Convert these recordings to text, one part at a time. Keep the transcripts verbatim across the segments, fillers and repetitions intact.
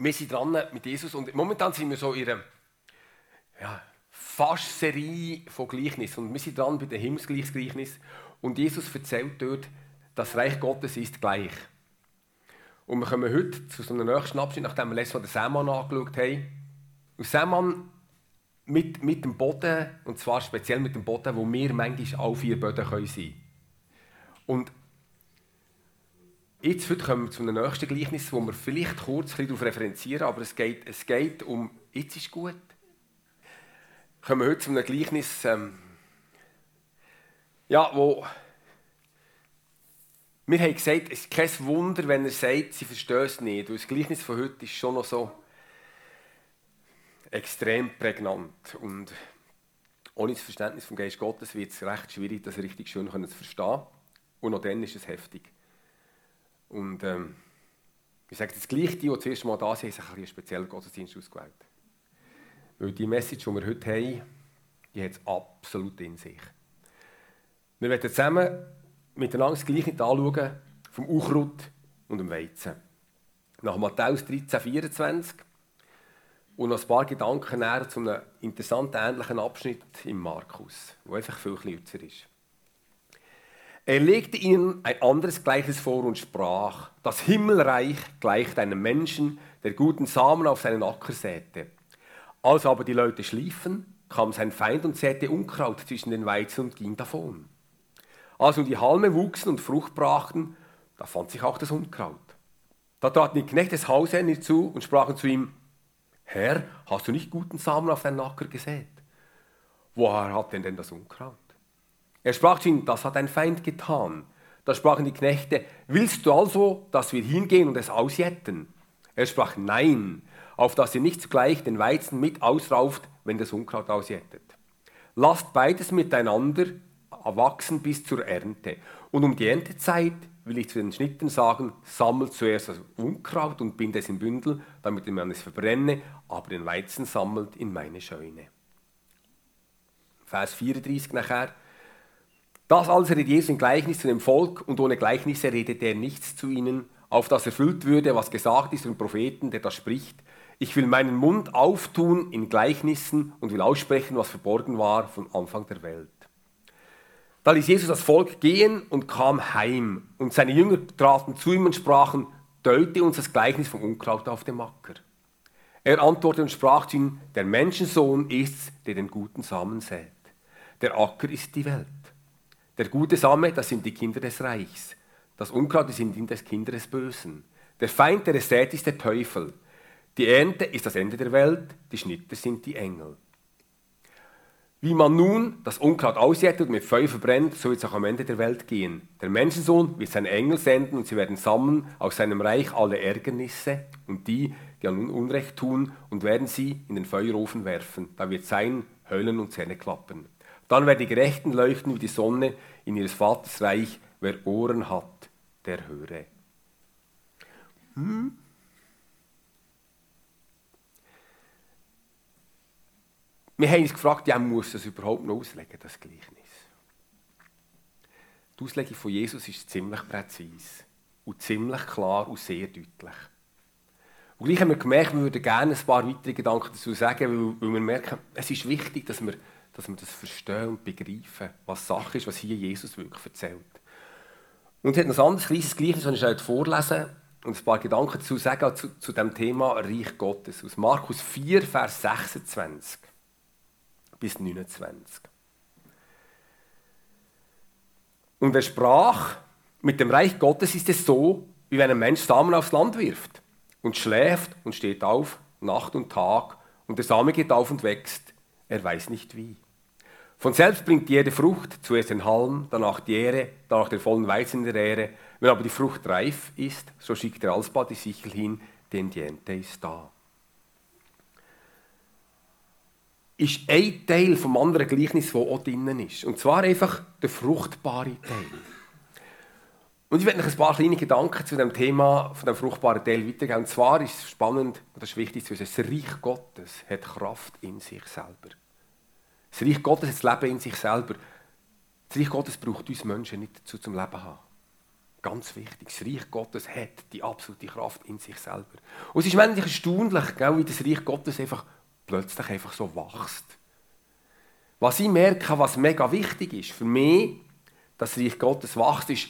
wir sind dran mit Jesus und momentan sind wir so in einer ja, fast Serie von Gleichnissen. Und wir sind dran bei dem Himmelsgleichnis und Jesus erzählt dort, das Reich Gottes ist gleich. Und wir kommen heute zu so einem nächsten Abschnitt, nachdem wir letztes Mal den Sämann angeschaut haben. Und Sämann mit, mit dem Boden, und zwar speziell mit dem Boden, wo wir manchmal alle vier Böden sein können. Und jetzt heute kommen wir zu einem nächsten Gleichnis, wo wir vielleicht kurz ein bisschen darauf referenzieren, aber es geht, es geht um «Jetzt ist gut». Kommen wir heute zu einem Gleichnis, ähm, ja, wo wir haben gesagt, es ist kein Wunder, wenn er sagt, sie verstehen es nicht. Weil das Gleichnis von heute ist schon noch so extrem prägnant. Und ohne das Verständnis vom Geist Gottes wird es recht schwierig, das richtig schön zu verstehen. Und noch dann ist es heftig. Und ähm, ich sage das gleich, die, die zuerst mal da sind, haben sich einen speziellen Gottesdienst ausgewählt. Weil die Message, die wir heute haben, die hat es absolut in sich. Wir werden zusammen miteinander das Gleichnis anschauen vom Unkraut und dem Weizen. Nach Matthäus dreizehn vierundzwanzig und noch ein paar Gedanken näher zu einem interessanten, ähnlichen Abschnitt im Markus, der einfach viel kürzer ist. Er legte ihnen ein anderes Gleichnis vor und sprach: Das Himmelreich gleicht einem Menschen, der guten Samen auf seinen Acker säte. Als aber die Leute schliefen, kam sein Feind und säte Unkraut zwischen den Weizen und ging davon. Als nun die Halme wuchsen und Frucht brachten, da fand sich auch das Unkraut. Da traten die Knechte des Hausherrn hinzu und sprachen zu ihm: Herr, hast du nicht guten Samen auf deinen Acker gesät? Woher hat denn denn das Unkraut? Er sprach zu ihnen: Das hat ein Feind getan. Da sprachen die Knechte: Willst du also, dass wir hingehen und es ausjäten? Er sprach: Nein, auf dass ihr nicht zugleich den Weizen mit ausrauft, wenn das Unkraut ausjätet. Lasst beides miteinander wachsen bis zur Ernte. Und um die Erntezeit will ich zu den Schnittern sagen: Sammelt zuerst das Unkraut und bindet es in Bündel, damit man es verbrenne, aber den Weizen sammelt in meine Scheune. Vers vierunddreißig nachher. Das alles redet Jesus in Gleichnis zu dem Volk, und ohne Gleichnisse redet er nichts zu ihnen, auf das erfüllt würde, was gesagt ist vom Propheten, der da spricht: Ich will meinen Mund auftun in Gleichnissen und will aussprechen, was verborgen war vom Anfang der Welt. Da ließ Jesus das Volk gehen und kam heim, und seine Jünger traten zu ihm und sprachen: Deute uns das Gleichnis vom Unkraut auf dem Acker. Er antwortete und sprach zu ihnen: Der Menschensohn ist's, der den guten Samen sät. Der Acker ist die Welt. Der gute Same, das sind die Kinder des Reichs. Das Unkraut sind die Kinder des Bösen. Der Feind, der es sät, ist der Teufel. Die Ernte ist das Ende der Welt, die Schnitter sind die Engel. Wie man nun das Unkraut ausjätet und mit Feuer verbrennt, so wird es auch am Ende der Welt gehen. Der Menschensohn wird seine Engel senden und sie werden sammeln aus seinem Reich alle Ärgernisse und die, die an Unrecht tun, und werden sie in den Feuerofen werfen. Da wird sein Heulen und Zähne klappen. Dann werden die Gerechten leuchten wie die Sonne in ihres Vaters Reich. Wer Ohren hat, der höre. Hm? Wir haben uns gefragt, ja, muss das überhaupt noch auslegen, das Gleichnis? Die Auslegung von Jesus ist ziemlich präzise und ziemlich klar und sehr deutlich. Und gleich haben wir gemerkt, wir würden gerne ein paar weitere Gedanken dazu sagen, weil, weil wir merken, es ist wichtig, dass wir, dass wir das verstehen und begreifen, was Sache ist, was hier Jesus wirklich erzählt. Und es hat noch ein anderes kleines Gleichnis, das ich euch vorlesen und ein paar Gedanken dazu sagen zu, zu dem Thema Reich Gottes. Aus Markus vier, Vers sechsundzwanzig bis neunundzwanzig. Und er sprach: Mit dem Reich Gottes ist es so, wie wenn ein Mensch Samen aufs Land wirft und schläft und steht auf, Nacht und Tag, und der Same geht auf und wächst, er weiß nicht wie. Von selbst bringt jede Frucht, zuerst den Halm, danach die Ähre, danach den vollen Weizen in der Ähre. Wenn aber die Frucht reif ist, so schickt er alsbald die Sichel hin, denn die Ernte ist da. Ist ein Teil vom anderen Gleichnis, das auch drinnen ist. Und zwar einfach der fruchtbare Teil. Und ich werde noch ein paar kleine Gedanken zu dem Thema, von dem fruchtbaren Teil weitergeben. Und zwar ist es spannend, und das ist wichtig zu wissen, das Reich Gottes hat Kraft in sich selber. Das Reich Gottes hat das Leben in sich selber. Das Reich Gottes braucht uns Menschen nicht dazu zum Leben zu haben. Ganz wichtig, das Reich Gottes hat die absolute Kraft in sich selber. Und es ist manchmal erstaunlich, gell, wie das Reich Gottes einfach plötzlich einfach so wächst. Was ich merke, was mega wichtig ist für mich, dass das Reich Gottes wächst, ist,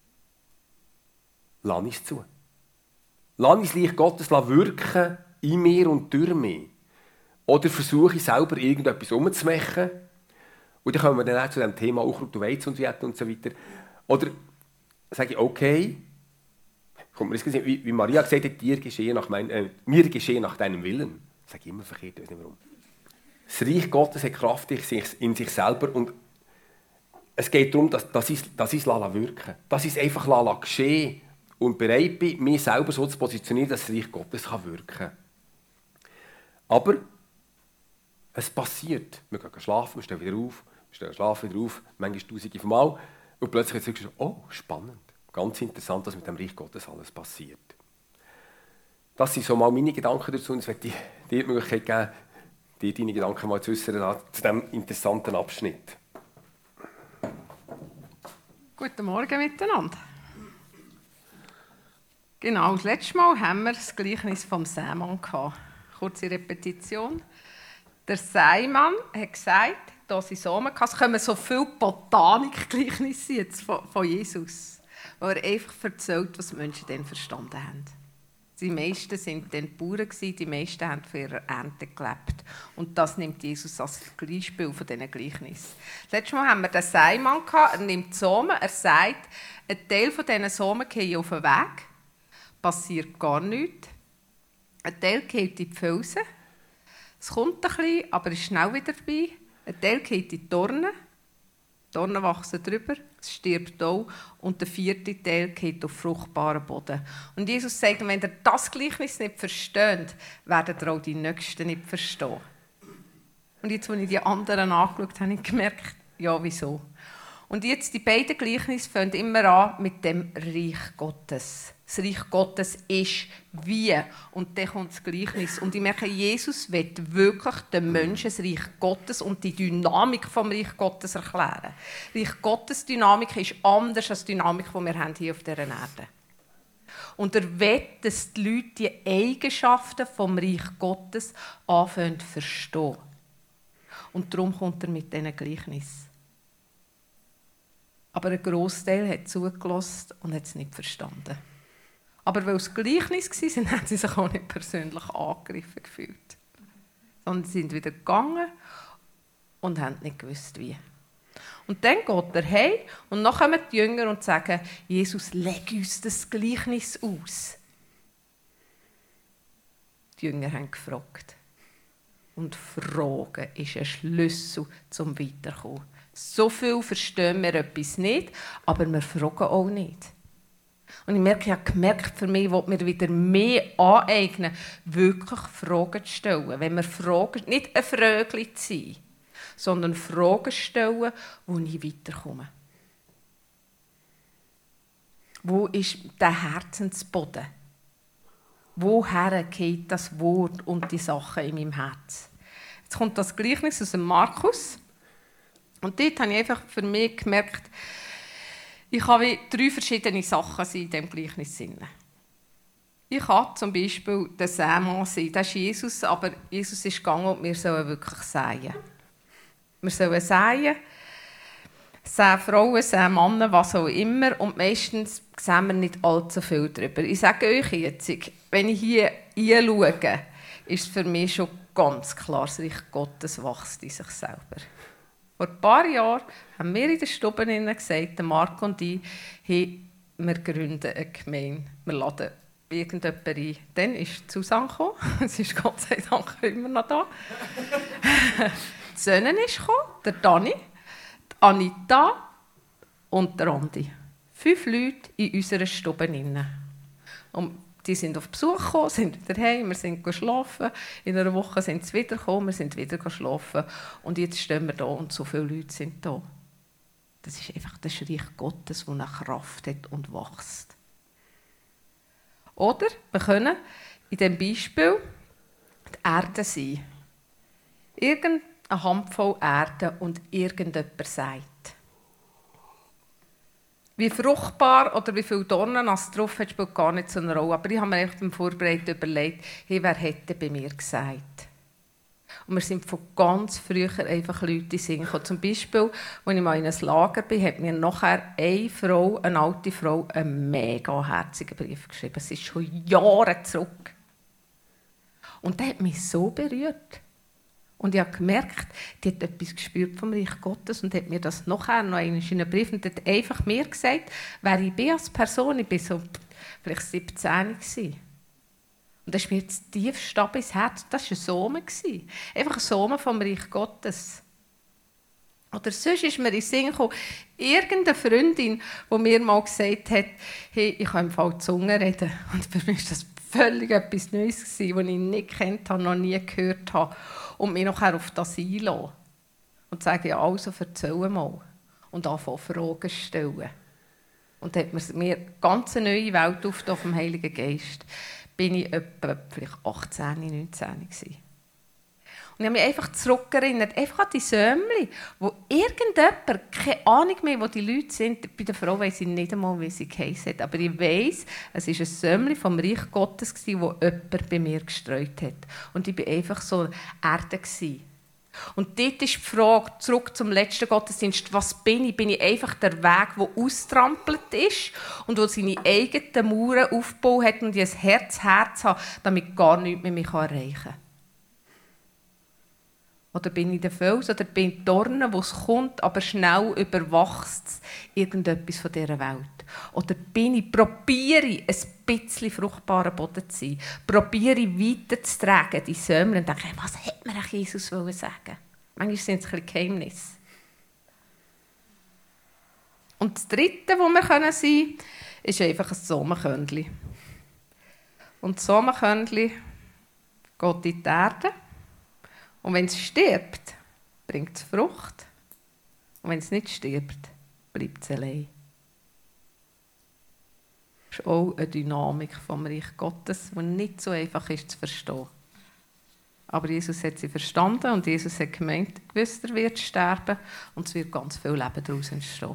lass es zu. Lass das Reich Gottes wirken in mir und durch mich. Oder versuche ich selber irgendetwas umzumachen. Und dann kommen wir dann auch zu dem Thema Unkraut und Weizen und so weiter und so weiter. Oder sage ich, okay, kommt mir das gesehen, wie, wie Maria gesagt hat, dir geschehe nach mein, äh, mir geschehe nach deinem Willen. Das sage ich immer verkehrt, ich weiß nicht warum. Das Reich Gottes hat Kraft in sich, in sich selber und es geht darum, dass, dass ich es wirken dass ich es einfach geschehen und bereit bin, mich selber so zu positionieren, dass das Reich Gottes kann wirken kann. Aber es passiert. Wir gehen schlafen, wir stehen wieder auf, wir stehen schlafen wieder auf, manchmal tausende von Mal. Und plötzlich sagst du, oh, spannend, ganz interessant, was mit dem Reich Gottes alles passiert. Das sind so mal meine Gedanken dazu und es wird dir die Möglichkeit geben, dir deine Gedanken mal zu äußern zu diesem interessanten Abschnitt. Guten Morgen miteinander. Genau, das letzte Mal haben wir das Gleichnis vom Sämann gehabt. Kurze Repetition. Der Sämann hat gesagt, da sind Samen gehabt. Es kommen so viele Botanik-Gleichnisse jetzt von, von Jesus, wo er einfach erzählt, was die Menschen dann verstanden haben. Die meisten waren dann Bauern, die meisten haben für ihre Ernte gelebt. Und das nimmt Jesus als Beispiel von diesen Gleichnissen. Letztes Mal haben wir den Sämann gehabt. Er nimmt Samen, er sagt, ein Teil von diesen Samen geht auf den Weg, passiert gar nichts. Ein Teil geht in die Felsen, es kommt ein bisschen, aber ist schnell wieder vorbei. Ein Teil geht in die Dornen, die Dornen wachsen drüber, es stirbt auch. Und der vierte Teil geht auf fruchtbaren Boden. Und Jesus sagt, wenn ihr das Gleichnis nicht versteht, werdet ihr auch die Nächsten nicht verstehen. Und jetzt, als ich die anderen angeschaut habe, habe ich gemerkt, ja, wieso. Und jetzt, die beiden Gleichnisse fangen immer an mit dem Reich Gottes. Das Reich Gottes ist wie. Und dann kommt das Gleichnis. Und ich merke, Jesus will wirklich den Menschen das Reich Gottes und die Dynamik des Reich Gottes erklären. Reich Gottes Dynamik ist anders als die Dynamik, die wir haben hier auf dieser Erde. Und er will, dass die Leute die Eigenschaften des Reich Gottes anfangen zu verstehen. Und darum kommt er mit diesen Gleichnissen. Aber ein Grossteil hat zugelassen und hat es nicht verstanden. Aber weil es Gleichnis war, haben sie sich auch nicht persönlich angegriffen gefühlt. Sondern sie sind wieder gegangen und haben nicht gewusst, wie. Und dann geht er heim und dann kommen die Jünger und sagen, Jesus, leg uns das Gleichnis aus. Die Jünger haben gefragt. Und Fragen ist ein Schlüssel zum Weiterkommen. So viel verstehen wir etwas nicht, aber wir fragen auch nicht. Und ich merke, ich habe gemerkt, für mich, ich will mir wieder mehr aneignen, wirklich Fragen zu stellen. Wenn wir fragen, nicht ein Frögli zu sein, sondern Fragen stellen, wo ich weiterkomme. Wo ist der Herzensboden? Woher geht das Wort und die Sachen in meinem Herz? Jetzt kommt das Gleichnis aus dem Markus. Und dort habe ich einfach für mich gemerkt, ich habe drei verschiedene Sachen in diesem Gleichnis. Ich habe zum Beispiel den Sämann sein. Das ist Jesus, aber Jesus ist gegangen und wir sollen wirklich säen. Wir sollen säen, säen Frauen, säen Männer, was auch immer. Und meistens sehen wir nicht allzu viel darüber. Ich sage euch jetzt, wenn ich hier hinschaue, ist für mich schon ganz klar, das Reich Gottes wächst in sich selber. Vor ein paar Jahren haben wir in der Stube gesagt, Marc und ich, hey, wir gründen eine Gemeinde. Wir laden irgendjemanden ein. Dann ist Susanne gekommen. Sie ist Gott sei Dank immer noch da. Die Söhne ist gekommen, der Dani, die Anita und der Andi. Fünf Leute in unserer Stube. Und die sind auf Besuch gekommen, sind wieder heim, wir sind geschlafen. In einer Woche sind sie wieder gekommen, wir sind wieder geschlafen. Und jetzt stehen wir da und so viele Leute sind da. Das ist einfach das Reich Gottes, das eine Kraft hat und wächst. Oder wir können in diesem Beispiel die Erde sein. Irgendeine Handvoll Erde und irgendjemand sagt. Wie fruchtbar oder wie viele Dornen es drauf hat, spielt gar nicht so eine Rolle. Aber ich habe mir echt beim Vorbereiten überlegt, hey, wer hätte bei mir gesagt? Und wir sind von ganz früher einfach Leute in den Sinn gekommen. Zum Beispiel, als ich mal in einem Lager bin, hat mir nachher eine Frau, eine alte Frau, einen mega herzigen Brief geschrieben. Es ist schon Jahre zurück. Und der hat mich so berührt. Und ich habe gemerkt, die hat etwas gespürt vom Reich Gottes und hat mir das nachher noch in einem Brief und hat einfach mir gesagt, wer ich bin als Person. Ich war so vielleicht siebzehn gewesen. Und das ist mir jetzt tief ab ins Herz. Das war ein Sohn. Einfach ein Sohn vom Reich Gottes. Oder sonst ist mir in den Sinn gekommen, irgendeine Freundin, die mir mal gesagt hat, hey, ich kann im Fall Zunge reden. Und für mich war das völlig etwas Neues, das ich nicht kennt habe, noch nie gehört habe. Und mich nachher auf das einlassen. Und sagen, ja, also erzähl mal. Und anfangen Fragen stellen. Und dann hat mir eine ganz neue Welt aufgetan vom Heiligen Geist. Bin ich etwa vielleicht achtzehn, neunzehn gewesen. Und ich habe mich einfach zurückerinnert, einfach an die Sömli, wo irgendjemand, keine Ahnung mehr, wo die Leute sind, bei der Frau weiss ich nicht einmal, wie sie geheissen hat, aber ich weiss, es war ein Sömli vom Reich Gottes, das jemand bei mir gestreut hat. Und ich war einfach so Erde. Und dort ist die Frage, zurück zum letzten Gottesdienst, was bin ich? Bin ich einfach der Weg, der austrampelt ist und wo seine eigenen Mauern aufgebaut hat und ich ein Herz, Herz habe, damit gar nichts mehr mich erreichen kann? Oder bin ich der Fels oder bin ich die Dorne, wo es kommt, aber schnell überwachst irgendetwas von dieser Welt? Oder bin ich, probiere ich, ein bisschen fruchtbarer Boden zu sein? Probiere ich weiterzutragen, die Sömmer, und denke, was hätte mir Jesus sagen wollen? Manchmal sind es ein bisschen Geheimnisse. Und das Dritte, wo wir sein können, ist einfach ein Sommerkündli. Und das Sommerkündli geht in die Erde. Und wenn es stirbt, bringt es Frucht. Und wenn es nicht stirbt, bleibt es allein. Das ist auch eine Dynamik vom Reich Gottes, die nicht so einfach ist zu verstehen. Aber Jesus hat sie verstanden und Jesus hat gemeint, gewusst, er wird sterben und es wird ganz viel Leben daraus entstehen.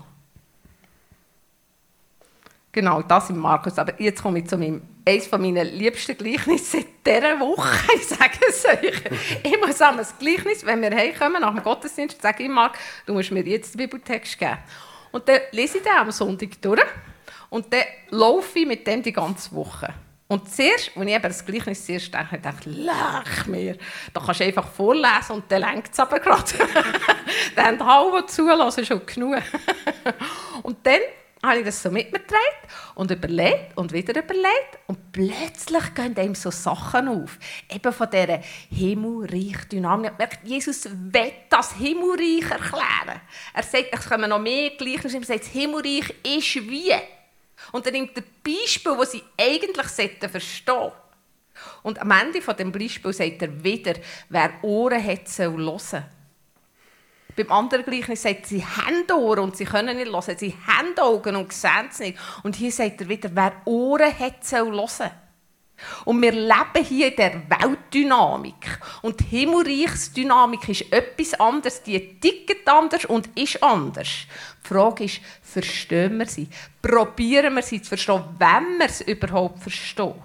Genau, das im Markus. Aber jetzt komme ich zu meinem, eines meiner liebsten Gleichnisse seit dieser Woche. Ich sage es euch. Ich muss an das Gleichnis, wenn wir heimkommen nach dem Gottesdienst, sage ich Marc, du musst mir jetzt den Bibeltext geben. Und dann lese ich den am Sonntag durch und dann laufe ich mit dem die ganze Woche. Und zuerst, als ich eben das Gleichnis zuerst denke, dachte ich, lach mir, da kannst du einfach vorlesen und dann lenkt es aber gerade. Dann haben die Halben zulassen, schon genug. Und dann habe ich das so mit mir getragen und überlegt und wieder überlegt. Und plötzlich gehen einem so Sachen auf. Eben von dieser Himmelreich-Dynamik. Ich merke, Jesus will das Himmelreich erklären. Er sagt, es kommen noch mehr Gleichnisse. Er sagt, das Himmelreich ist wie. Und dann nimmt er Beispiel, das sie eigentlich verstehen sollten. Und am Ende von dem Beispiel sagt er wieder, wer Ohren hat, soll hören. Beim anderen Gleichnis sagt er, sie haben Ohren und sie können nicht hören. Sie haben Augen und sehen es nicht. Und hier sagt er wieder, wer Ohren hat, soll hören. Und wir leben hier in der Weltdynamik. Und die Himmelreichsdynamik ist etwas anderes. Die tickt anders und ist anders. Die Frage ist, verstehen wir sie? Probieren wir sie zu verstehen, wenn wir es überhaupt verstehen?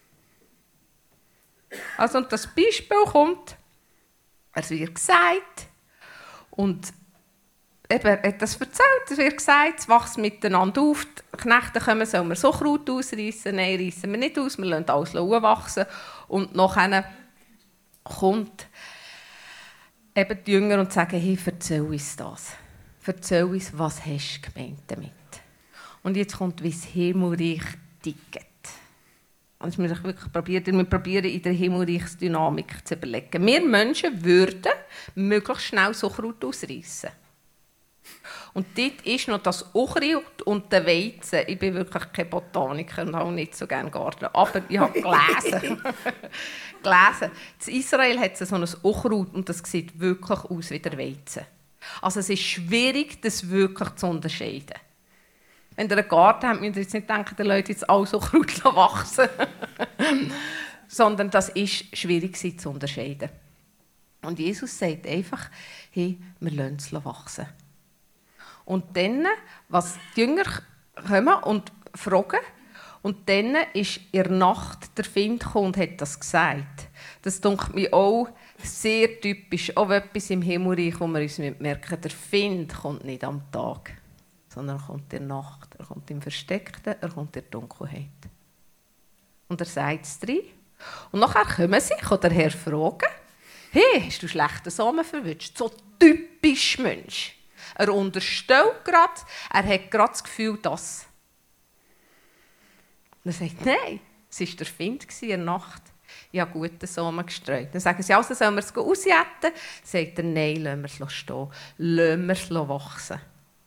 Also, und das Beispiel kommt, es wird gesagt, und eben, er hat das erzählt, es wird gesagt, es wächst miteinander auf, die Knechte kommen, sollen wir so Kraut ausreißen? Nein, reissen wir nicht aus, wir lassen alles wachsen. Und nachher kommt eben die Jünger und sagen, hey, erzähl uns das. Erzähl uns, was hast du gemeint damit? Und jetzt kommt, wie das Himmelreich tickt. Und wir wirklich probieren, wir probieren in der Himmelreichsdynamik zu überlegen. Wir Menschen würden möglichst schnell so Kraut ausreißen. Und dort ist noch das Unkraut und der Weizen. Ich bin wirklich kein Botaniker und habe nicht so gerne Garten. Aber ich habe gelesen. gelesen. In Israel hat es so ein Unkraut und das sieht wirklich aus wie der Weizen. Also es ist schwierig, das wirklich zu unterscheiden. Wenn ihr einen Garten habt, müsst ihr jetzt nicht denken, die Leute jetzt alle so Kraut wachsen. Sondern das ist schwierig zu unterscheiden. Und Jesus sagt einfach, hey, wir lassen es wachsen. Und dann, was die Jünger kommen und fragen. Und dann ist in der Nacht der Find gekommen und hat das gesagt. Das denkt mir auch sehr typisch. Auch etwas im Himmelreich, wo wir uns merken, der Find kommt nicht am Tag, sondern er kommt in der Nacht. Er kommt im Versteckten, er kommt in der Dunkelheit. Und er sagt es drin. Und nachher kommen sie, kann der Herr fragen, hey, hast du schlechten Samen verwünscht? So typisch Mensch. Er unterstellt gerade, er hat gerade das Gefühl, dass. Und er sagt, nein, es war der Find in der Nacht. Ich habe guten Samen gestreut. Dann sagen sie, also sollen wir es ausjäten? Sagt er, nein, lassen wir es stehen. Lassen wir es wachsen.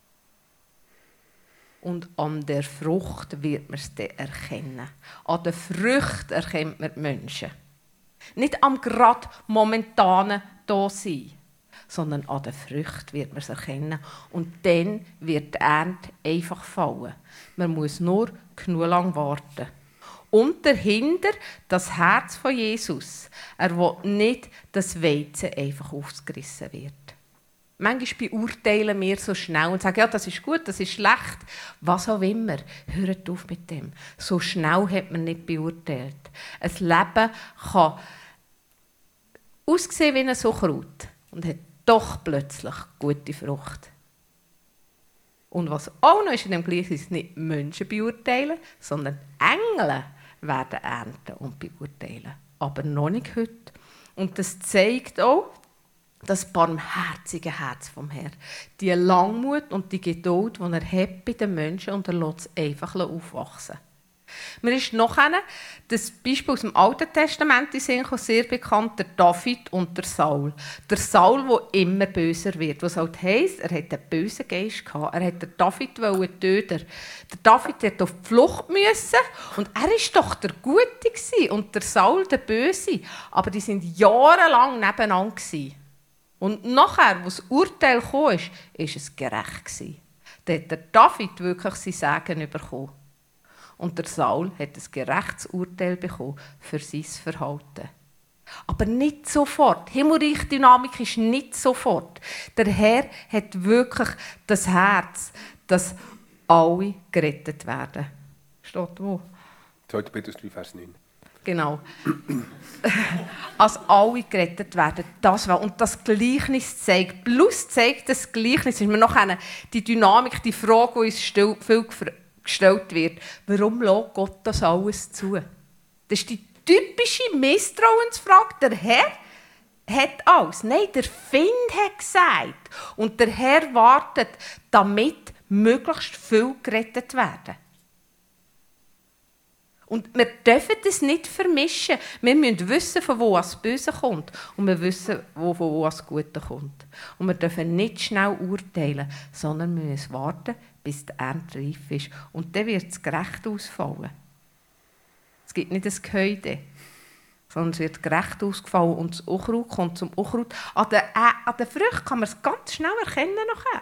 Und an der Frucht wird man es dann erkennen. An der Frucht erkennt man die Menschen. Nicht am gerade momentanen Dasein, sondern an der Frucht wird man es erkennen. Und dann wird die Ernte einfach fallen. Man muss nur genug lang warten. Und dahinter das Herz von Jesus. Er will nicht, dass Weizen einfach aufgerissen wird. Manchmal beurteilen wir so schnell und sagen, ja, das ist gut, das ist schlecht, was auch immer. Hört auf mit dem. So schnell hat man nicht beurteilt. Ein Leben kann aussehen wie ein Suchrut und hat doch plötzlich gute Frucht. Und was auch noch ist in dem Gleichnis, nicht Menschen beurteilen, sondern Engel werden ernten und beurteilen. Aber noch nicht heute. Und das zeigt auch, das barmherzige Herz vom Herrn. Die Langmut und die Geduld, die er hat bei den Menschen, und er lässt es einfach aufwachsen. Mir ist noch eine, das Beispiel aus dem Alten Testament sehr bekannt, der David und der Saul. Der Saul, der immer böser wird. Was halt heisst, er hat einen bösen Geist gehabt. Er hat den David töten. Der David musste auf die Flucht müssen, und er war doch der Gute und der Saul der Böse. Aber die waren jahrelang nebeneinander. Und nachher, als das Urteil kam, war es gerecht. Da hat der David wirklich sein Segen bekommen. Und der Saul hat ein gerechtes Urteil bekommen für sein Verhalten. Aber nicht sofort. Himmelreich-Dynamik ist nicht sofort. Der Herr hat wirklich das Herz, dass alle gerettet werden. Steht wo? zweiter Petrus drei, Vers neun. Genau. Als alle gerettet werden. Das war. Und das Gleichnis zeigt, plus zeigt das Gleichnis, ist mir noch eine, die Dynamik, die Frage, die uns still, viel gestellt wird, warum lässt Gott das alles zu? Das ist die typische Misstrauensfrage. Der Herr hat alles. Nein, der Find hat gesagt. Und der Herr wartet, damit möglichst viel gerettet werden. Und wir dürfen das nicht vermischen. Wir müssen wissen, von wo das Böse kommt. Und wir wissen, von wo das Gute kommt. Und wir dürfen nicht schnell urteilen, sondern wir müssen warten, bis die Ernte reif ist. Und dann wird es gerecht ausfallen. Es gibt nicht ein Gehäuse, sondern es wird gerecht ausgefallen. Und das Unkraut kommt zum Unkraut. An den, äh, an den Früchten kann man es ganz schnell erkennen nachher.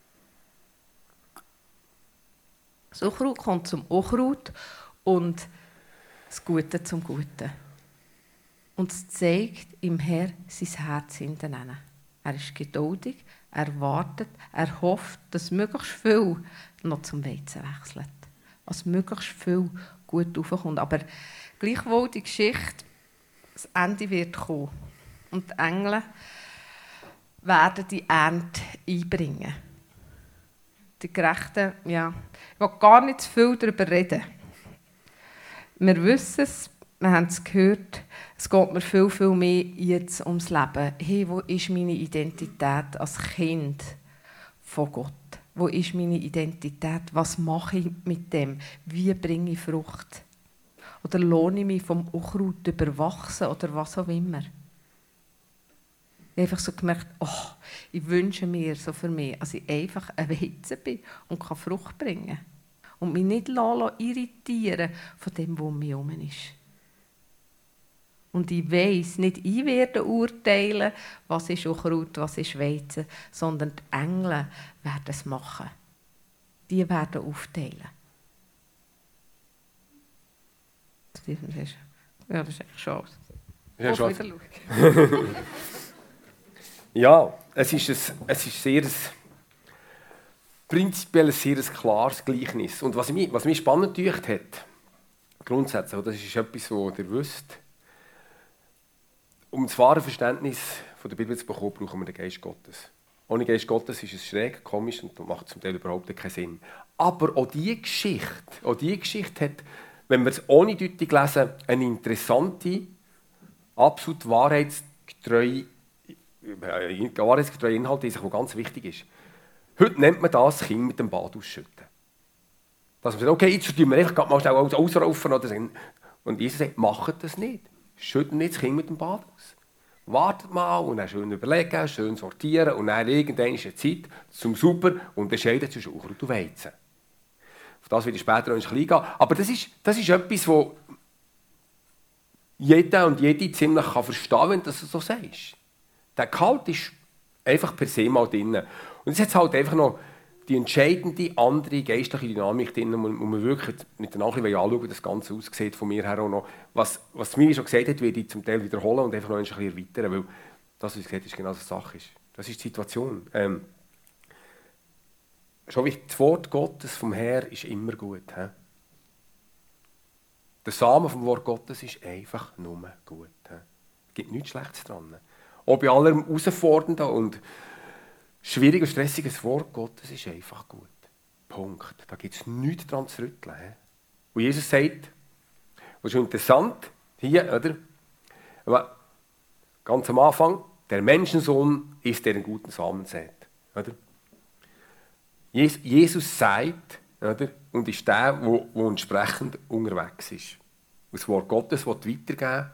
Das Unkraut kommt zum Unkraut und das Gute zum Guten. Und es zeigt im Herr sein Herz hinten. Er ist geduldig, er wartet, er hofft, dass möglichst viel noch zum Weizen wechselt. Dass möglichst viel gut raufkommt. Aber gleichwohl die Geschichte, das Ende wird kommen. Und die Engel werden die Ernte einbringen. Die Gerechten, ja, ich will gar nicht zu viel darüber reden. Wir wissen es, wir haben es gehört, es geht mir viel, viel mehr jetzt ums Leben. Hey, wo ist meine Identität als Kind von Gott? Wo ist meine Identität? Was mache ich mit dem? Wie bringe ich Frucht? Oder lohne ich mich vom Unkraut überwachsen oder was auch immer? Ich habe einfach so gemerkt, oh, ich wünsche mir so für mich, dass ich einfach ein Weizen bin und kann Frucht bringen kann. Und mich nicht irritieren von dem, was um mich herum ist. Und ich weiss, nicht ich werde urteilen, was ist Unkraut, was ist Weizen, sondern die Engel werden es machen. Die werden aufteilen. Ja, das ist echt schade. Ja, schade. Ja, es ist, ein, es ist sehr ein prinzipiell ein sehr klares Gleichnis. Und was mich, was mich spannend gedacht hat, grundsätzlich, das ist etwas, was ihr wisst, um das wahre Verständnis von der Bibel zu bekommen, brauchen wir den Geist Gottes. Ohne Geist Gottes ist es schräg, komisch und macht zum Teil überhaupt keinen Sinn. Aber auch diese Geschichte, auch diese Geschichte hat, wenn wir es ohne Deutung lesen, eine interessante, absolut wahrheitsgetreue, äh, wahrheitsgetreue Inhalt, die ganz wichtig ist. Heute nennt man das Kind mit dem Bad ausschütten. Dass man sagt, okay, jetzt tun wir einfach mal schnell alles ausraufen. Oder so. Und Jesus sagt, macht das nicht. Schüttet nicht das Kind mit dem Bad aus. Wartet mal und dann schön überlegen, schön sortieren und dann irgendwann ist eine Zeit zum super unterscheiden zwischen Unkraut und Weizen. Auf das werde ich später noch ein bisschen eingehen. Aber das ist, das ist etwas, das jeder und jede ziemlich kann verstehen kann, wenn du das so sagst. Der Gehalt ist einfach per se mal drin. Und jetzt hat es halt einfach noch die entscheidende andere geistliche Dynamik drin, wo wir wirklich miteinander anschauen, wie das Ganze aussieht, von mir her auch noch. Was, was Mimi schon gesagt hat, werde ich zum Teil wiederholen und einfach noch ein bisschen erweitern, weil das, was ich gesagt habe, ist genau das Sache. Ist. Das ist die Situation. Ähm, schon wie das Wort Gottes vom Herrn ist immer gut. He? Der Samen vom Wort Gottes ist einfach nur gut. He? Es gibt nichts Schlechtes dran. Auch bei allem Herausfordernden und schwierig und stressiges Wort Gottes ist einfach gut. Punkt. Da gibt es nichts dran zu rütteln. He? Und Jesus sagt, das ist schon interessant, hier, oder? Aber ganz am Anfang, der Menschensohn ist, der einen guten Samen sät. Oder? Jesus sagt, oder? Und ist der, der entsprechend unterwegs ist. Das Wort Gottes will weitergeben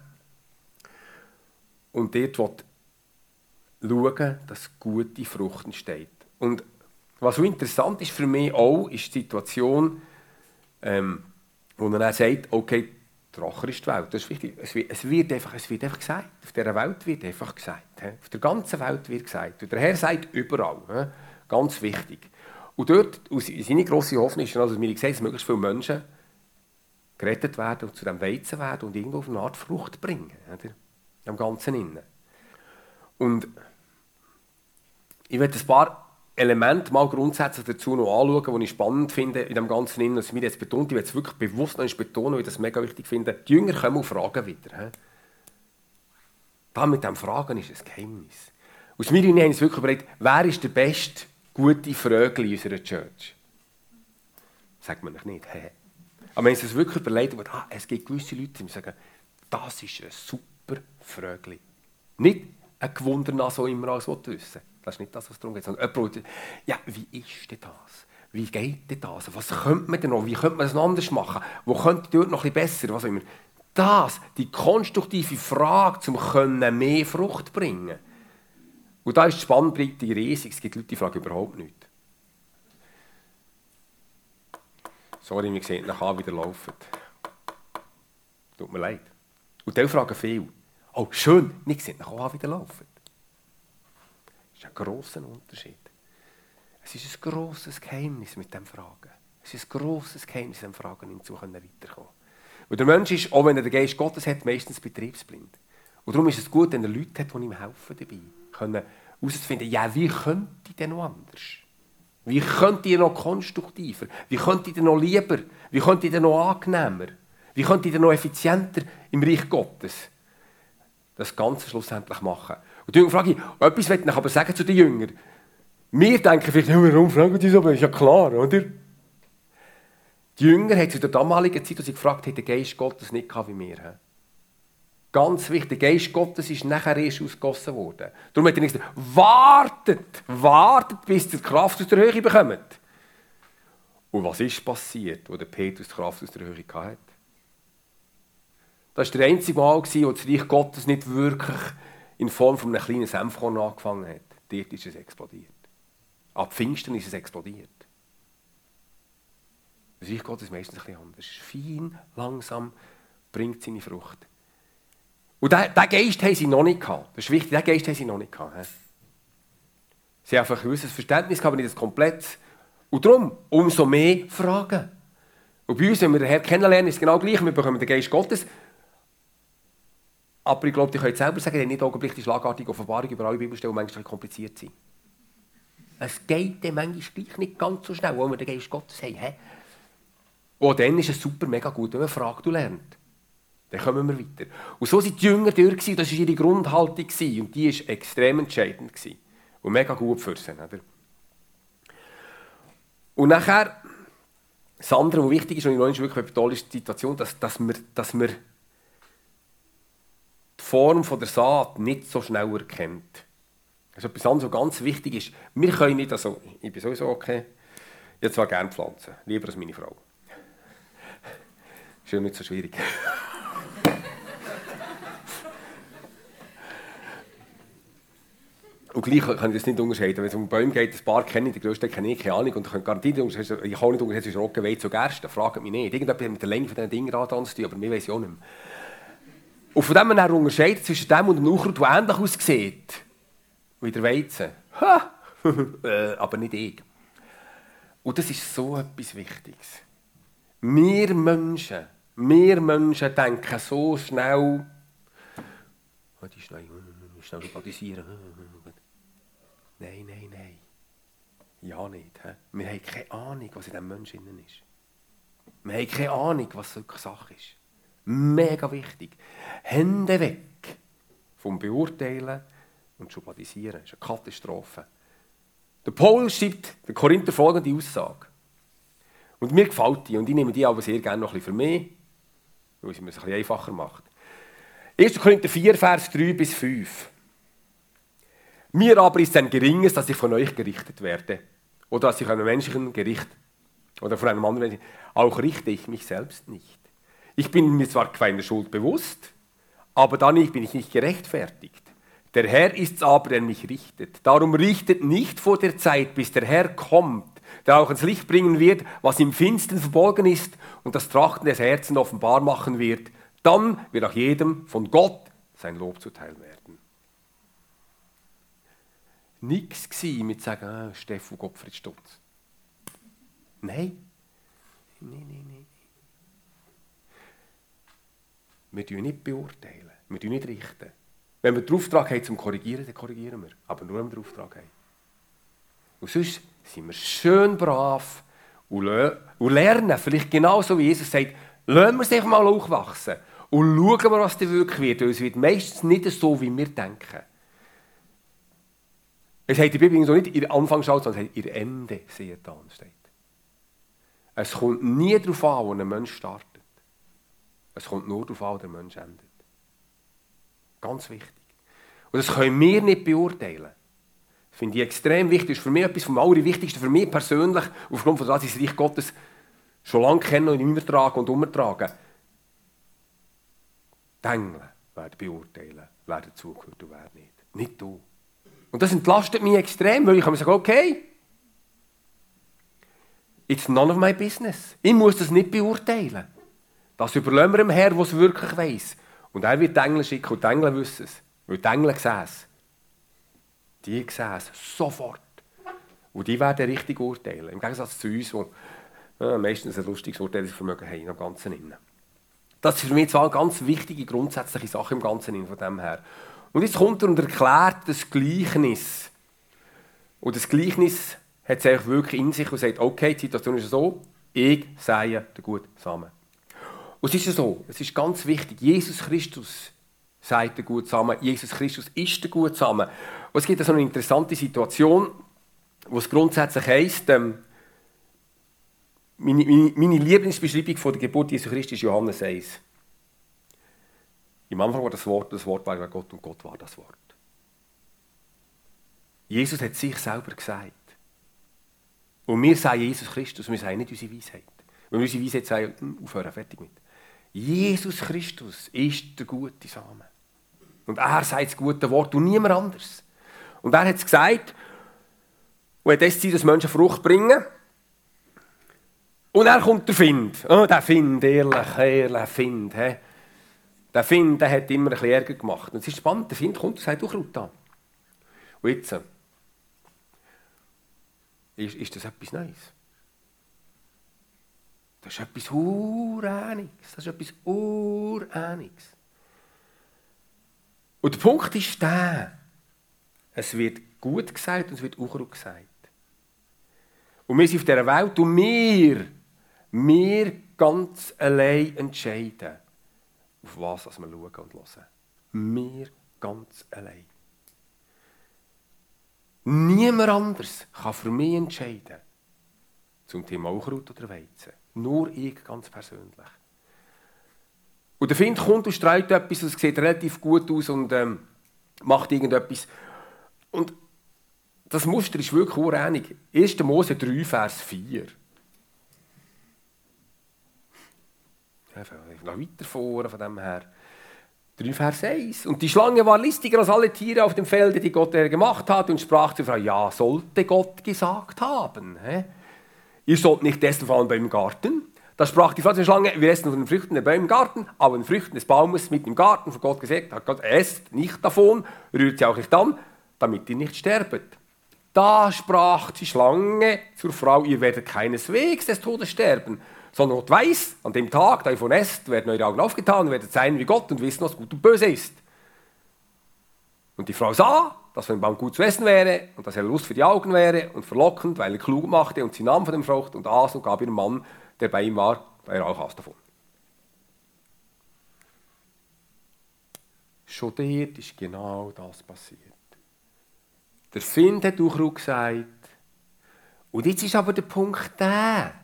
und dort will schauen, dass gute Frucht entsteht. Und was so interessant ist für mich auch, ist die Situation, ähm, wo er dann sagt, okay, Drache ist die Welt. Das ist wichtig. Es wird, es wird, einfach, es wird einfach gesagt. Auf dieser Welt wird einfach gesagt. He? Auf der ganzen Welt wird gesagt. Und der Herr sagt überall. He? Ganz wichtig. Und dort, seine grosse Hoffnung ist, also, wie gesagt, dass möglichst viele Menschen gerettet werden und zu dem Weizen werden und irgendwo auf eine Art Frucht bringen. Oder? Am Ganzen innen. Und ich werde ein paar Elemente mal grundsätzlich dazu noch anschauen, die ich spannend finde in dem Ganzen innen. Das mir jetzt betont, ich werde es wirklich bewusst noch betonen, weil ich das mega wichtig finde. Die Jünger kommen auf Fragen wieder. He? Da mit dem Fragen ist ein Geheimnis. Aus mir haben wir uns wirklich überlegt, wer ist der beste gute Frögel in unserer Church? Sagt man nicht. He? Aber wenn wir uns wirklich überlegt, ah, es gibt gewisse Leute, die sagen, das ist ein super Frögel. Nicht ein Gewunder, so immer alles wissen. Das ist nicht das, was darum geht. Sondern jemand, ja, wie ist denn das? Wie geht denn das? Was könnte man denn noch? Wie könnte man das noch anders machen? Wo könnte dort noch ein bisschen besser? Was auch immer. Das, die konstruktive Frage, um mehr Frucht bringen können. Und da ist die Spannbreite riesig. Es gibt Leute, die fragen überhaupt nichts. Sorry, wir sehen nachher wieder laufen. Tut mir leid. Und die fragen viel. Oh, schön, wir sehen nachher wieder laufen. Das ist ein grosser Unterschied. Es ist ein grosses Geheimnis mit diesen Fragen. Es ist ein grosses Geheimnis, mit diesen Fragen hinzu weiterkommen. Und der Mensch ist, auch wenn er den Geist Gottes hat, meistens betriebsblind. Und darum ist es gut, wenn er Leute hat, die ihm helfen dabei. Können herauszufinden, ja, wie könnte ich denn noch anders? Wie könnte ich noch konstruktiver? Wie könnte ich denn noch lieber? Wie könnte ich denn noch angenehmer? Wie könnte ich denn noch effizienter im Reich Gottes das Ganze schlussendlich machen? Und die frage ich, etwas möchte ich aber sagen zu den Jüngern. Wir denken vielleicht, warum fragen die so, aber ist ja klar, oder? Die Jünger haben zu der damaligen Zeit, als sie gefragt haben, den Geist Gottes nicht gehabt wie wir. Ganz wichtig, der Geist Gottes ist nachher erst ausgegossen worden. Darum hat er nicht gesagt, wartet, wartet, bis ihr die Kraft aus der Höhe bekommt. Und was ist passiert, wo der Petrus die Kraft aus der Höhe hatte? Das war der einzige Mal, wo das Reich Gottes nicht wirklich in Form von einem kleinen Senfkorn angefangen hat. Dort ist es explodiert. Ab Pfingsten ist es explodiert. Das Reich Gottes ist meistens ein bisschen anders. Fein, langsam, bringt seine Frucht. Und diesen Geist haben sie noch nicht gehabt. Das ist wichtig, diesen Geist haben sie noch nicht gehabt. Sie haben einfach ein gewisses Verständnis gehabt, aber nicht das komplett. Und darum, umso mehr Fragen. Und bei uns, wenn wir den Herrn kennenlernen, ist es genau gleich. Wir bekommen den Geist Gottes. Aber ich glaube, ihr könnt selber sagen, dass nicht augenblicklich die schlagartige Offenbarung über alle Bibelstellen manchmal kompliziert sein. Es geht dann manchmal gleich nicht ganz so schnell, wo wir den Geist Gottes haben. He? Und dann ist es super, mega gut, wenn man fragt und lernt. Dann kommen wir weiter. Und so waren die Jünger durch, das war ihre Grundhaltung. Und die war extrem entscheidend. Und mega gut für sie. Oder? Und nachher, das andere, was wichtig ist, und ich noch wirklich betonen, ist die Situation, dass, dass, wir, dass wir die Form von der Saat nicht so schnell erkennt. Also etwas anderes, was ganz wichtig ist. Wir können nicht, also ich bin sowieso okay, ich habe zwar gerne Pflanzen, lieber als meine Frau. Ist ja nicht so schwierig. Und gleich kann ich das nicht unterscheiden. Wenn es um Bäume geht, ein paar kenne ich, den grössten kenne ich, keine Ahnung. Und ich kann garantiert nicht unterscheiden, ich kann nicht unterscheiden zwischen Roggenweizen und Gerste. Fragt mich nicht. Irgendetwas mit der Länge von diesen Dingen dran zu tun, aber wir weiss ja auch nicht mehr. Und von dem man dann unterscheidet zwischen dem und dem Unkraut, das ähnlich aussieht, wie der Weizen. Ha! Aber nicht ich. Und das ist so etwas Wichtiges. Wir Menschen, wir Menschen denken so schnell, oh, die schnell, schnell sympathisieren. Nein, nein, nein. Ja nicht. He? Wir haben keine Ahnung, was in diesem Menschen innen ist. Wir haben keine Ahnung, was wirklich Sache ist. Mega wichtig. Hände weg vom Beurteilen und Schubladisieren. Das ist eine Katastrophe. Der Paulus schreibt den Korinther folgende Aussage. Und mir gefällt die, und ich nehme die aber sehr gerne noch ein bisschen für mich, weil es mir es ein bisschen einfacher macht. erster Korinther vier, Vers drei bis fünf. Mir aber ist ein Geringes, dass ich von euch gerichtet werde. Oder dass ich einem menschlichen Gericht oder von einem anderen auch richte ich mich selbst nicht. Ich bin mir zwar keiner Schuld bewusst, aber dann bin ich nicht gerechtfertigt. Der Herr ist's aber, der mich richtet. Darum richtet nicht vor der Zeit, bis der Herr kommt, der auch ins Licht bringen wird, was im Finstern verborgen ist und das Trachten des Herzens offenbar machen wird. Dann wird auch jedem von Gott sein Lob zuteil werden. Nichts gsi mit sagen, ah, Stefan Gottfried Stutz. Nein. Nein, nein, nein. Wir tun nicht beurteilen, wir tun nicht richten. Wenn wir den Auftrag haben zum Korrigieren, dann korrigieren wir. Aber nur, wenn wir den Auftrag haben. Und sonst sind wir schön brav und, und lernen, vielleicht genauso wie Jesus sagt, lassen wir es einfach mal aufwachsen und schauen wir, was da wirklich wird. Weil es wird meistens nicht so, wie wir denken. Es hat die Bibel so nicht in der Anfangsschau, sondern in der Ende seht an steht. Es kommt nie darauf an, wo ein Mensch startet. Es kommt nur darauf an, wo der Mensch endet. Ganz wichtig. Und das können wir nicht beurteilen. Das finde ich extrem wichtig. Das ist für mich etwas vom Allerwichtigsten, für mich persönlich, aufgrund von dem, dass ich das Reich Gottes schon lange kenne und immer trage und umtrage. Die Engel werden beurteilen, wer dazugehört und wer nicht. Nicht du. Und das entlastet mich extrem, weil ich kann mir sagen, okay, it's none of my business. Ich muss das nicht beurteilen. Das überlassen wir dem Herrn, der es wirklich weiss. Und er wird die Engel schicken und die Engel wissen es. Weil die Engel sehen es. Die sehen es sofort. Und die werden richtig urteilen. Im Gegensatz zu uns, die äh, meistens ein lustiges Urteilsvermögen haben im Ganzen Innen. Das ist für mich zwar eine ganz wichtige, grundsätzliche Sache im Ganzen Innen von dem her. Und jetzt kommt er und erklärt das Gleichnis. Und das Gleichnis hat es eigentlich wirklich in sich und sagt, okay, die Situation ist so, ich sähe den guten Samen. Und es ist so, es ist ganz wichtig, Jesus Christus sagt den guten Samen, Jesus Christus ist der gute Samen. Und es gibt so eine interessante Situation, wo es grundsätzlich heisst, ähm, meine, meine, meine Lieblingsbeschreibung von der Geburt Jesu Christi ist Johannes eins. Im Anfang war das Wort, das Wort war Gott und Gott war das Wort. Jesus hat sich selber gesagt. Und wir sagen Jesus Christus, wir sagen nicht unsere Weisheit. Wenn wir unsere Weisheit sagen, aufhören, fertig mit. Jesus Christus ist der gute Samen. Und er sagt das gute Wort und niemand anders. Und er hat es gesagt, und hat das Ziel, dass Menschen Frucht bringen. Und er kommt der Find. Oh, der Find, ehrlich, ehrlich, Find. He? Der Find, der hat immer ein bisschen Ärger gemacht. Und es ist spannend, der Find kommt und sagt, du Kraut an. Und jetzt ist, ist das etwas Neues. Das ist etwas Urähnliches. Das ist etwas Urähnliches. Und der Punkt ist der, es wird gut gesagt und es wird Unkraut gesagt. Und wir sind auf dieser Welt und wir, wir ganz allein entscheiden, auf was wir schauen und hören. Wir ganz allein. Niemand anders kann für mich entscheiden, zum Thema Unkraut oder Weizen. Nur ich ganz persönlich. Und der Find kommt und streitet etwas, es sieht relativ gut aus und ähm, macht irgendetwas. Und das Muster ist wirklich urähnlich. erster Mose drei, Vers vier. Ich noch weiter vor von dem her. drei, Vers eins. Und die Schlange war listiger als alle Tiere auf dem Felde, die Gott gemacht hat, und sprach zur Frau: Ja, sollte Gott gesagt haben. He? Ihr sollt nicht essen von allen Bäumen im Garten. Da sprach die Frau zur Schlange: Wir essen von den Früchten der Bäume im Garten, aber von den Früchten des Baumes mitten im Garten, von Gott gesagt hat, Gott, esst nicht davon, rührt sie auch nicht an, damit ihr nicht sterbet. Da sprach die Schlange zur Frau: Ihr werdet keineswegs des Todes sterben, sondern Gott weiß, an dem Tag, da ihr von esst, werden eure Augen aufgetan, werdet sein wie Gott und wissen, was gut und böse ist. Und die Frau sah, dass von dem Baum gut zu essen wäre und dass er Lust für die Augen wäre und verlockend, weil er klug machte, und sie nahm von dem Frucht und aß und gab ihrem Mann, der bei ihm war, er auch aß davon. Schon dort ist genau das passiert. Der Find hat auch gesagt, und jetzt ist aber der Punkt der,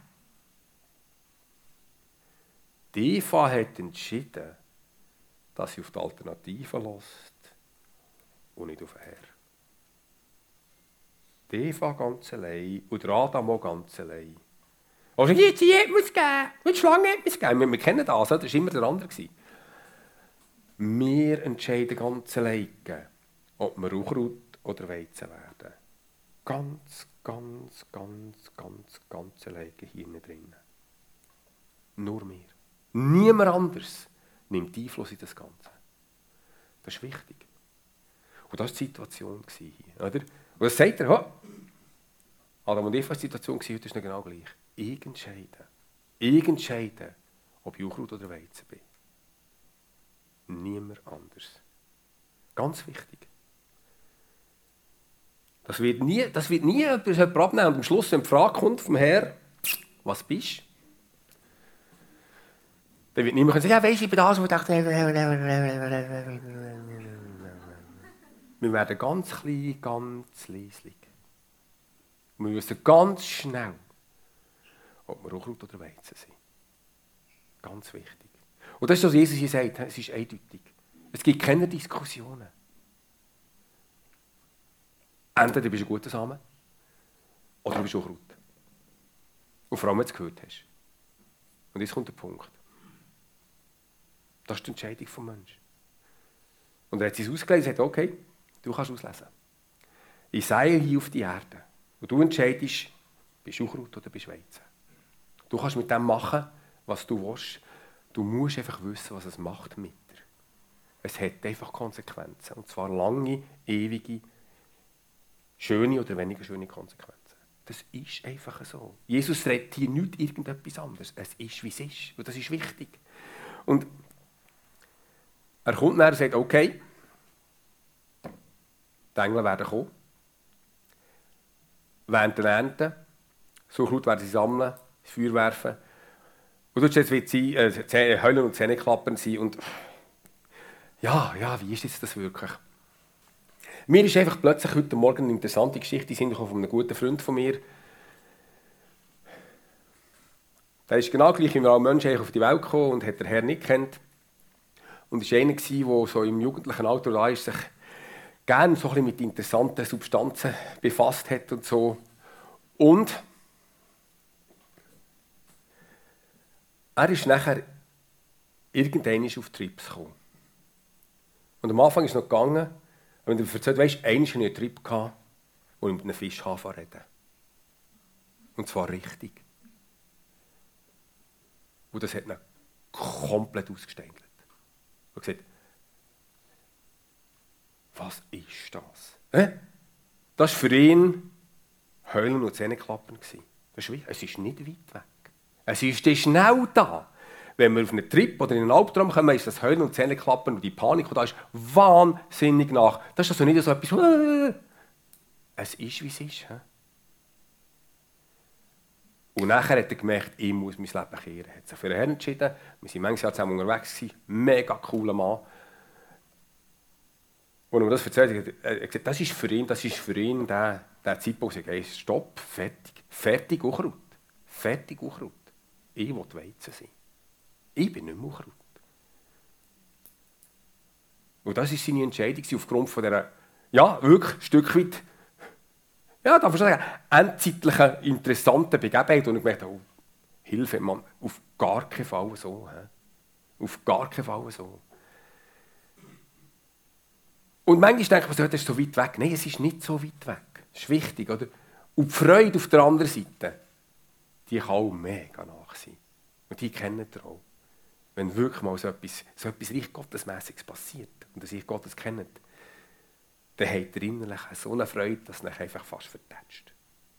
die Eva hat entschieden, dass sie auf die Alternative lässt und nicht auf den Herr. Die Eva ganz allein und der Adam auch ganz allein. Also jetzt hat man es gegeben, und die Schlange hat man es gegeben. Wir, wir kennen das, das war immer der andere. Wir entscheiden ganz allein, ob wir Unkraut oder Weizen werden. Ganz, ganz, ganz, ganz, ganz allein hier drinnen. Nur wir. Niemand anders nimmt Einfluss in das Ganze. Das ist wichtig. Und das war die Situation hier. Oder? Und das sagt er, oh, Adam und Eva, die Situation war, heute ist nicht genau gleich. Ich entscheide. Ich entscheide, ob ich Unkraut oder Weizen bin. Niemand anders. Ganz wichtig. Das wird nie, das wird nie jemand abnehmen. Und am Schluss, wenn die Frage kommt vom Herr, was bist du? Dann wird niemand sagen, ja, weisst du, ich bin das, wo ich dachte, wir werden ganz klein, ganz leislich. Wir müssen ganz schnell, ob wir Unkraut oder Weizen sind. Ganz wichtig. Und das ist, was Jesus hier sagt, es ist eindeutig. Es gibt keine Diskussionen. Entweder bist du ein guter Samen oder du bist Unkraut. Und vor allem, wenn du es gehört hast. Und jetzt kommt der Punkt. Das ist die Entscheidung des Menschen. Und er hat es ausgelesen und sagt, okay, du kannst auslesen. Ich sei hier auf die Erde. Und du entscheidest, bist du Unkraut oder bist du Weizen. Du kannst mit dem machen, was du willst. Du musst einfach wissen, was es macht mit dir. Es hat einfach Konsequenzen. Und zwar lange, ewige, schöne oder weniger schöne Konsequenzen. Das ist einfach so. Jesus redet hier nicht irgendetwas anderes. Es ist, wie es ist. Und das ist wichtig. Und er kommt dann und sagt, okay, die Engel werden kommen. Während der Ernte, so Kraut werden sie sammeln, ins Feuer werfen. Und jetzt wird sie äh, heulen und Zähne klappern sein. Und ja, ja, wie ist jetzt das wirklich? Mir ist einfach plötzlich heute Morgen eine interessante Geschichte in von einem guten Freund von mir. Der ist genau gleich wie ein Mensch auf die Welt gekommen und hat den Herrn nicht kennt. Und war einer, der so im jugendlichen Alter da ist, sich gerne so ein bisschen mit interessanten Substanzen befasst hat und so. Und er ist nachher irgendwann auf Trips gekommen. Und am Anfang ist es noch gegangen, wenn du erzählt weißt, einmal hatte ich einen Trip, wo ich mit einem Fisch reden. Und zwar richtig. Und das hat ihn komplett ausgesteindelt. Und gesagt, was ist das? Äh? Das war für ihn Heulen und Zähneklappen. Das ist, es ist nicht weit weg. Es ist schnell da. Wenn wir auf einen Trip oder in einen Albtraum kommen, ist das Heulen und Zähneklappen und die Panik, die da ist, wahnsinnig nach. Das ist also nicht so etwas, äh, es ist, wie es ist. He? Und nachher hat er gemerkt, ich muss mein Leben kehren. Er hat sich für einen Herrn entschieden. Wir waren manches Jahr zusammen unterwegs. Mega cooler Mann. Und er das erzählt, er hat gesagt, das ist für ihn, das ist für ihn der, der Zeitpunkt, wo er sagt, hey, stopp, fertig, fertig Unkraut. Fertig Unkraut. Ich will Weizen sein. Ich bin nicht mehr Unkraut. Und das war seine Entscheidung aufgrund von dieser, ja, wirklich ein Stück weit, ja, darf ich sagen, endzeitlichen, interessanten Begebenheit. Und ich gemerkt, oh, Hilfe, Mann, auf gar keinen Fall so. He? Auf gar keinen Fall so. Und manchmal denkt man so, das ist so weit weg. Nein, es ist nicht so weit weg. Das ist wichtig, oder? Und die Freude auf der anderen Seite, die kann auch mega nach sein. Und die kennen ihr auch. Wenn wirklich mal so etwas, so etwas Reich Gottesmässiges passiert und das Reich Gottes kennt, dann habt ihr innerlich so eine Freude, dass es euch einfach fast vertätscht.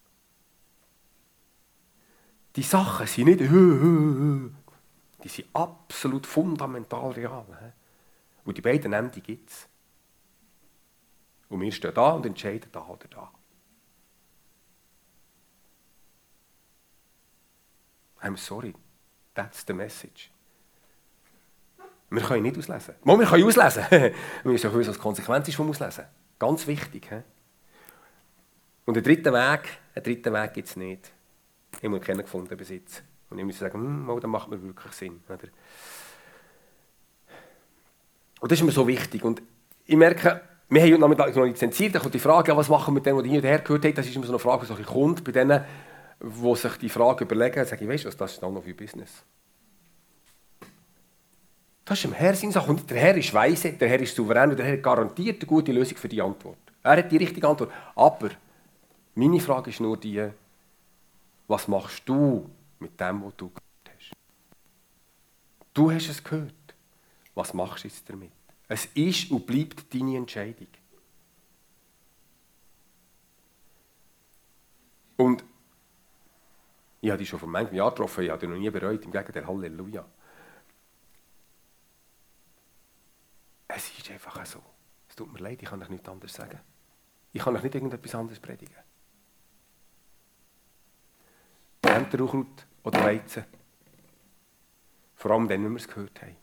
Die Sachen sind nicht, die sind absolut fundamental real. Und die beiden Enden gibt es. Und wir stehen da und entscheiden da oder da. I'm sorry, that's the message. Wir können nicht auslesen. Mal, wir können auslesen. Wir müssen auch wissen, was die Konsequenz ist vom Auslesen. Ganz wichtig. He? Und einen dritten Weg, einen dritten Weg gibt es nicht. Ich habe ihn keinen gefunden bis jetzt. Und ich muss sagen, hm, mal, das macht mir wirklich Sinn. Oder? Und das ist mir so wichtig. Und ich merke, wir haben heute Nachmittag noch lizenziert, da kommt die Frage, ja, was machen wir mit denen, die hier gehört haben. Das ist immer so eine Frage, die kommt bei denen, die sich die Frage überlegen. Sage ich, weißt du was, das ist dann noch für Business. Das ist im Herr seine Sache. Und der Herr ist weise, der Herr ist souverän und der Herr garantiert eine gute Lösung für die Antwort. Er hat die richtige Antwort. Aber meine Frage ist nur die, was machst du mit dem, was du gehört hast? Du hast es gehört. Was machst du jetzt damit? Es ist und bleibt deine Entscheidung. Und ich habe dich schon vor manchem Jahr getroffen, ich habe dich noch nie bereut, im Gegenteil, Halleluja. Es ist einfach so. Es tut mir leid, ich kann euch nichts anderes sagen. Ich kann euch nicht irgendetwas anderes predigen. Ernte Unkraut oder Weizen. Vor allem dann, wenn wir es gehört haben.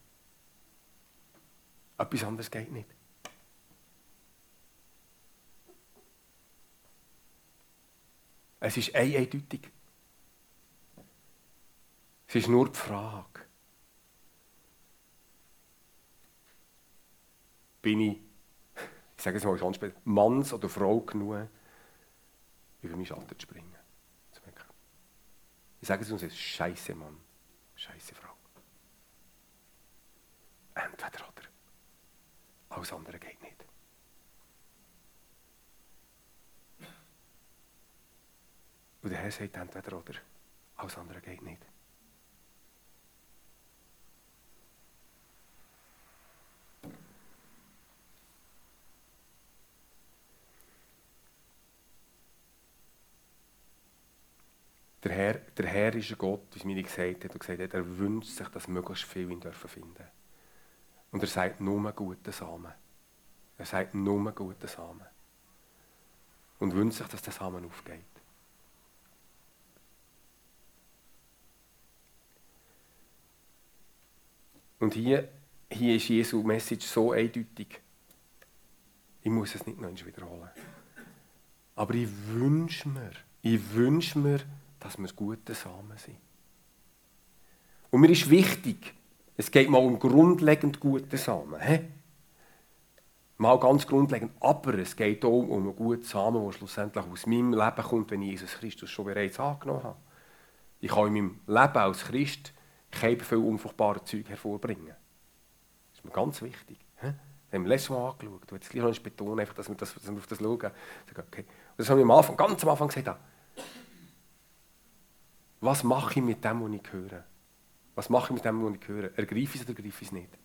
Etwas anderes geht nicht. Es ist eindeutig. Es ist nur die Frage, bin ich, ich sage es mal ganz spät, Manns oder Frau genug, über meinen Schatten zu springen. Ich sage es uns jetzt, Scheiße Mann, Scheiße Frau. Entweder oder. Alles andere geht nicht. Und der Herr sagt entweder oder. Alles andere geht nicht. Der Herr, der Herr ist ein Gott, wie es mir gesagt hat, und gesagt hat, er wünscht sich, dass möglichst viele ihn dürfen finden. Und er sagt nur guten Samen. Er sagt nur guten Samen. Und wünscht sich, dass der Samen aufgeht. Und hier, hier ist Jesu Message so eindeutig. Ich muss es nicht noch einmal wiederholen. Aber ich wünsche mir, ich wünsche mir, dass wir gute Samen sind. Und mir ist wichtig, es geht mal um grundlegend gute Samen. He? Mal ganz grundlegend. Aber es geht auch um einen guten Samen, der schlussendlich aus meinem Leben kommt, wenn ich Jesus Christus schon bereits angenommen habe. Ich kann in meinem Leben als Christ kein viel unfruchtbare Zeug hervorbringen. Das ist mir ganz wichtig. He? Das haben wir letztes Mal angeschaut. Ich will jetzt gleich noch betonen, einfach, dass, wir das, dass wir auf das schauen. Okay. Und das habe ich am Anfang, ganz am Anfang gesagt. Was mache ich mit dem, was ich höre? Was mache ich mit dem, was ich höre? Ergreife ich es oder ergreife ich es nicht?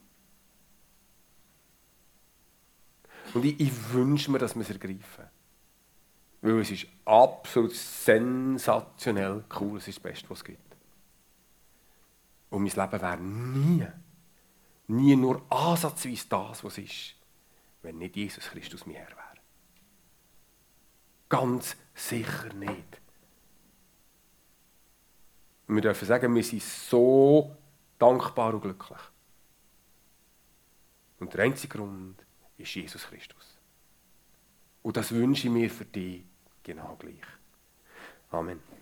Und ich, ich wünsche mir, dass wir es ergreifen. Weil es ist absolut sensationell cool. Es ist das Beste, was es gibt. Und mein Leben wäre nie, nie nur ansatzweise das, was es ist, wenn nicht Jesus Christus mein Herr wäre. Ganz sicher nicht. Und wir dürfen sagen, wir sind so dankbar und glücklich. Und der einzige Grund ist Jesus Christus. Und das wünsche ich mir für dich genau gleich. Amen.